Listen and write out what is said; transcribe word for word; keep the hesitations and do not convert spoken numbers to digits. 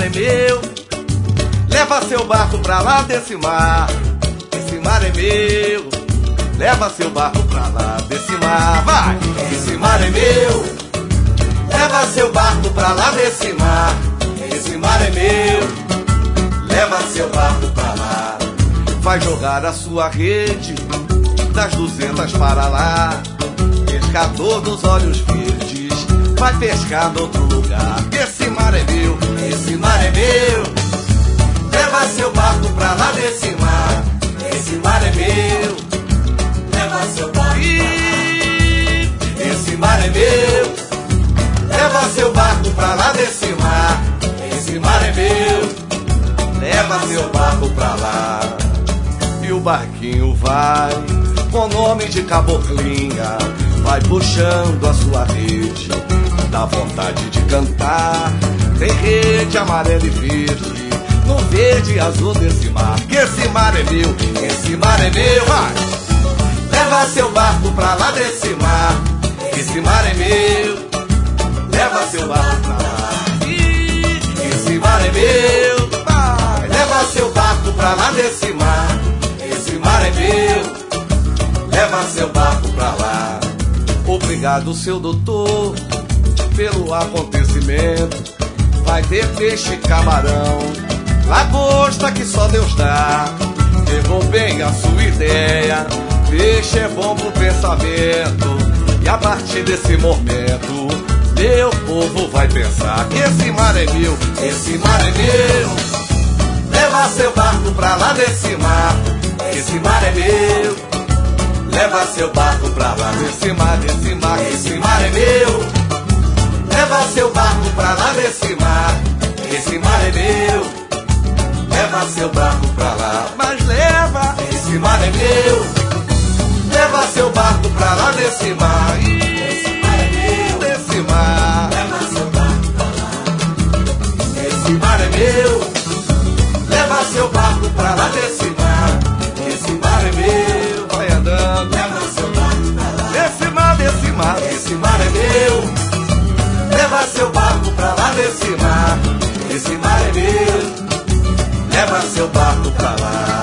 mar é meu. Leva seu barco pra lá desse mar. Esse mar é meu. Leva seu barco pra lá desse mar. Vai! Esse mar é meu. Leva seu barco pra lá desse mar. Esse mar é meu. Leva seu barco pra lá. Vai jogar a sua rede das duzentas para lá. Pescador dos olhos verdes vai pescar noutro lugar. Esse mar é meu, esse mar é meu. Leva seu barco pra lá desse mar. Esse mar é meu. Leva seu barco pra lá. Esse mar é meu. Leva seu barco pra lá desse mar. Esse mar é meu. Leva seu barco pra lá. E o barquinho vai com nome de caboclinha, vai puxando a sua rede, dá vontade de cantar. Tem rede amarela e verde, no verde e azul desse mar. Que esse mar é meu, esse mar é meu. Vai! Leva seu barco pra lá desse mar. Esse mar é meu. Leva seu barco pra lá. Esse mar é meu. Vai! Leva seu barco pra lá desse mar. Esse mar é meu. Leva seu barco pra lá. Obrigado, seu doutor, pelo acontecimento. Vai ter peixe e camarão, lagosta que só Deus dá. Pegou bem a sua ideia. Peixe é bom pro pensamento. E a partir desse momento, meu povo vai pensar que esse mar é meu, esse mar é meu. Leva seu barco pra lá desse mar. Esse mar é meu. Leva seu barco pra lá desse mar, desse mar, esse mar é meu. Leva seu barco pra lá desse mar. Esse mar é meu. Leva seu barco pra lá. Mas leva, esse mar é meu. Leva seu barco pra lá desse mar. Esse mar é meu. Desse mar. Leva seu barco pra lá. Esse mar é meu. Leva seu barco pra lá desse mar. Esse mar é meu. Vai andando. Leva seu barco pra lá. Desse mar, desse mar. Esse mar é meu. Leva seu barco pra lá desse mar. Esse mar é meu. Leva seu barco pra lá.